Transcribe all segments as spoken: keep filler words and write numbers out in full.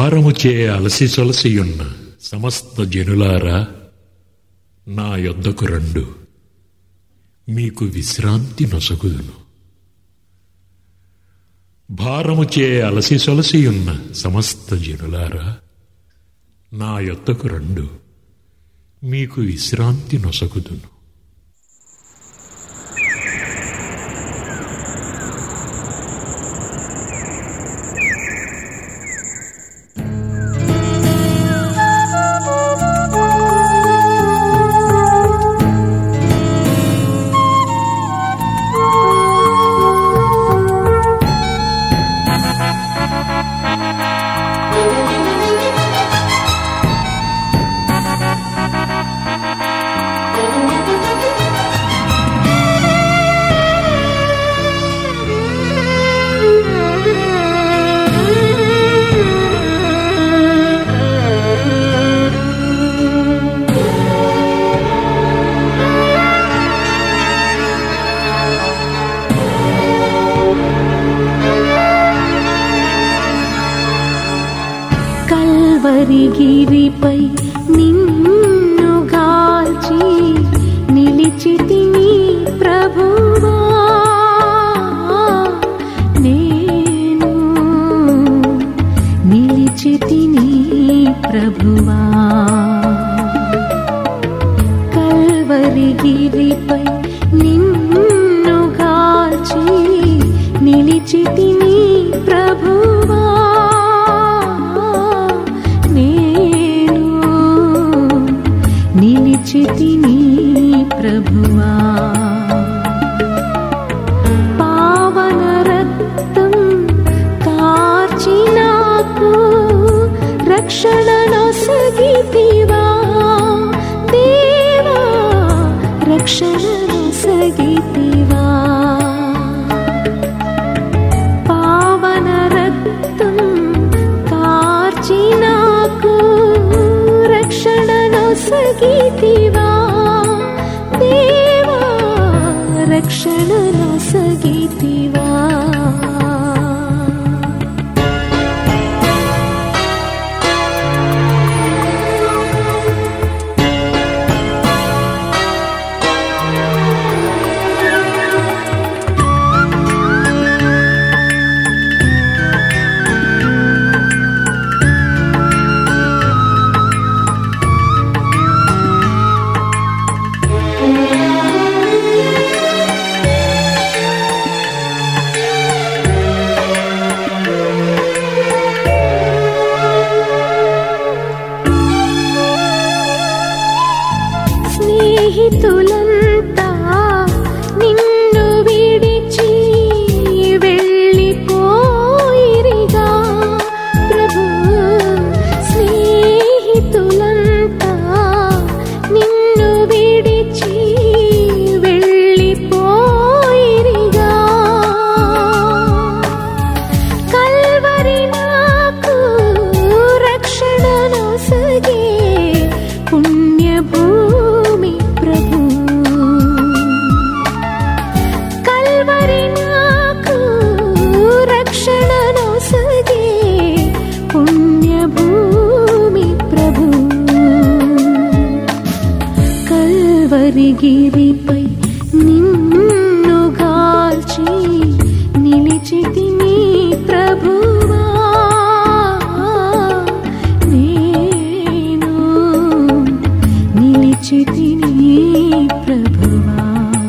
భారముచే అలసి సొలసియున్న సమస్త జనులారా, నా యొద్దకు రండు, మీకు విశ్రాంతి నొసగుదును. భారముచే అలసి సొలసియున్న సమస్త జనులారా, నా యొద్దకు రండు, మీకు విశ్రాంతి నొసగుదును. కల్వరిగిరిపై నిన్ను గాల్చి నిలిచితిని ప్రభువా, నేను నిలిచితిని ప్రభువా. కల్వరిగిరిపై నిన్ను గాల్చి నిలిచితిని ప్రభువా, నిలిచితిని ప్రభువా. పావన రక్తం కార్చి నాకు రక్షణ నొసగితివా దేవా, రక్షణ నొసగితివా. పావన రక్తం కార్చి నాకు రక్షణ నొసగితివా దేవా, రక్షణ నొసగితివా. స్నేహితులంతా నిన్ను విడిచి వెళ్ళిపోయిరిగా ప్రభు, స్నేహితులంతా నిన్ను విడిచి వెళ్ళిపోయిరిగా. కల్వరి నాకు రక్షణ నొసగే పుణ్యభూమి ప్రభు, కల్వరి నాకు రక్షణ నొసగే పుణ్యభూమి ప్రభు. కల్వరిగిరిపై నిన్ను గాల్చి నిలిచితిని ప్రభువా, నేను నిలిచితిని ప్రభువా.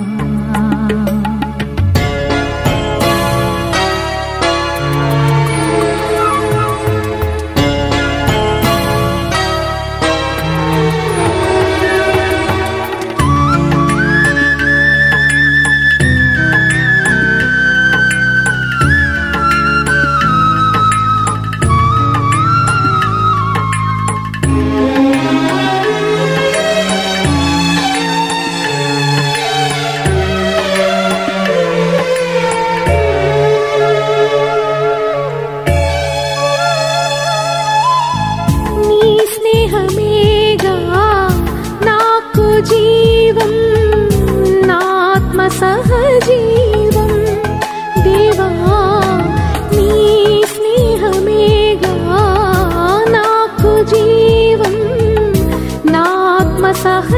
సహజీవం దేవా, నీ స్నేహమేగా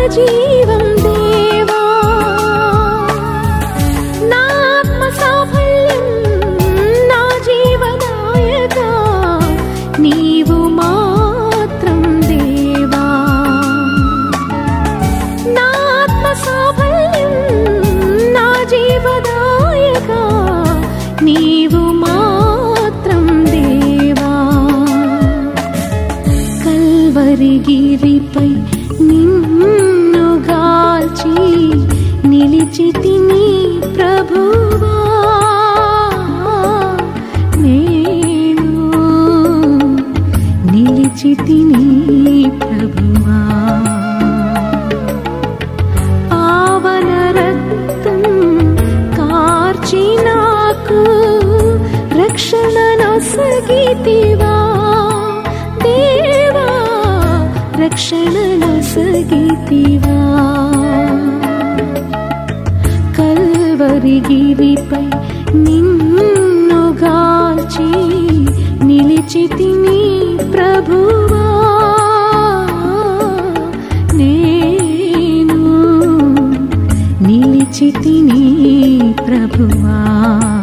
జీవం దేవా నా ఆత్మ సాఫల్యం నా జీవదాయక నీవు మాత్రం దేవా నా ఆత్మ సాఫల్యం నా జీవదాయక నీవు మాత్రం దేవా కల్వరిగిరిపై నిన్ను గాల్చి నిలిచితిని ప్రభువా నేను నిలిచితిని ప్రభువా పావన రక్తం కార్చి నాకు రక్షణ నొసగితివా దేవా రక్షణ నొసగితివా కల్వరిగిరిపై నిన్ను గాల్చి నిలిచితిని ప్రభువా నేను నిలిచితిని ప్రభువా